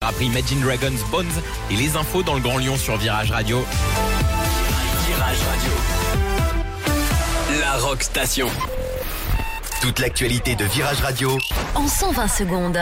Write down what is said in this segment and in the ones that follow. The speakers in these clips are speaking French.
Après Imagine Dragons, Bones et les infos dans le Grand Lyon sur Virage Radio. Virage Radio. La Rock Station. Toute l'actualité de Virage Radio en 120 secondes.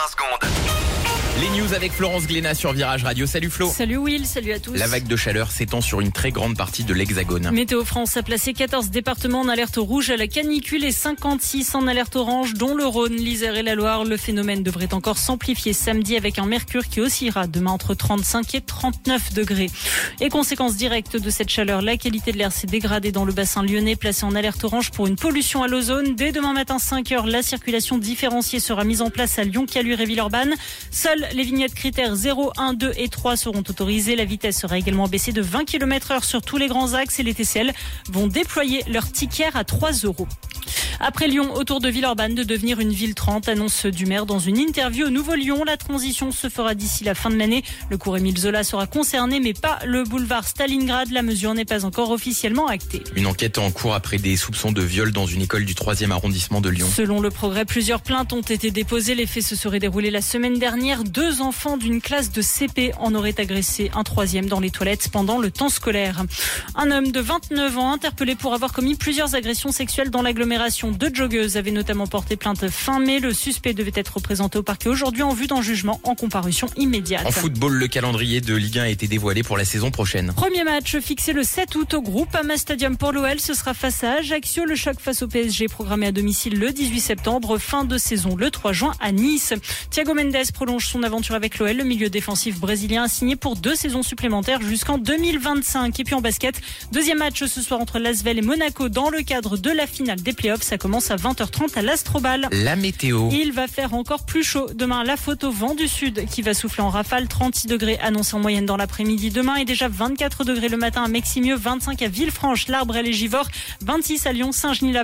Les news avec Florence Glénat sur Virage Radio. Salut Flo. Salut Will, salut à tous. La vague de chaleur s'étend sur une très grande partie de l'Hexagone. Météo France a placé 14 départements en alerte rouge à la canicule et 56 en alerte orange, dont le Rhône, l'Isère et la Loire. Le phénomène devrait encore s'amplifier samedi avec un mercure qui oscillera demain entre 35 et 39 degrés. Et conséquence directe de cette chaleur, la qualité de l'air s'est dégradée dans le bassin lyonnais, placé en alerte orange pour une pollution à l'ozone. Dès demain matin 5h, la circulation différenciée sera mise en place à Lyon, Caluire et Villeurbanne. Seules les vignettes critères 0, 1, 2 et 3 seront autorisées. La vitesse sera également baissée de 20 km/h sur tous les grands axes et les TCL vont déployer leur ticket à 3 €. Après Lyon, autour de Villeurbanne de devenir une ville 30, annonce du maire dans une interview au Nouveau Lyon. La transition se fera d'ici la fin de l'année. Le cours Émile Zola sera concerné, mais pas le boulevard Stalingrad. La mesure n'est pas encore officiellement actée. Une enquête en cours après des soupçons de viol dans une école du 3e arrondissement de Lyon. Selon Le Progrès, plusieurs plaintes ont été déposées. Les faits se seraient déroulés la semaine dernière. 2 enfants d'une classe de CP en auraient agressé un 3e dans les toilettes pendant le temps scolaire. Un homme de 29 ans interpellé pour avoir commis plusieurs agressions sexuelles dans l'agglomération. 2 joggeuses avaient notamment porté plainte fin mai. Le suspect devait être présenté au parquet aujourd'hui en vue d'un jugement en comparution immédiate. En football, le calendrier de Ligue 1 a été dévoilé pour la saison prochaine. Premier match fixé le 7 août au Groupama Stadium pour l'OL. Ce sera face à Ajaccio. Le choc face au PSG programmé à domicile le 18 septembre. Fin de saison le 3 juin à Nice. Thiago Mendes prolonge son aventure avec l'OL. Le milieu défensif brésilien a signé pour 2 saisons supplémentaires jusqu'en 2025. Et puis en basket, deuxième match ce soir entre l'Asvel et Monaco dans le cadre de la finale des playoffs. Ça commence à 20h30 à l'Astrobal. La météo. Il va faire encore plus chaud demain. La photo vent du sud qui va souffler en rafale. 36 degrés annoncés en moyenne dans l'après-midi demain et déjà 24 degrés le matin à Meximieux, 25 à Villefranche, l'Arbre et les Givors, 26 à Lyon, Saint-Genis-la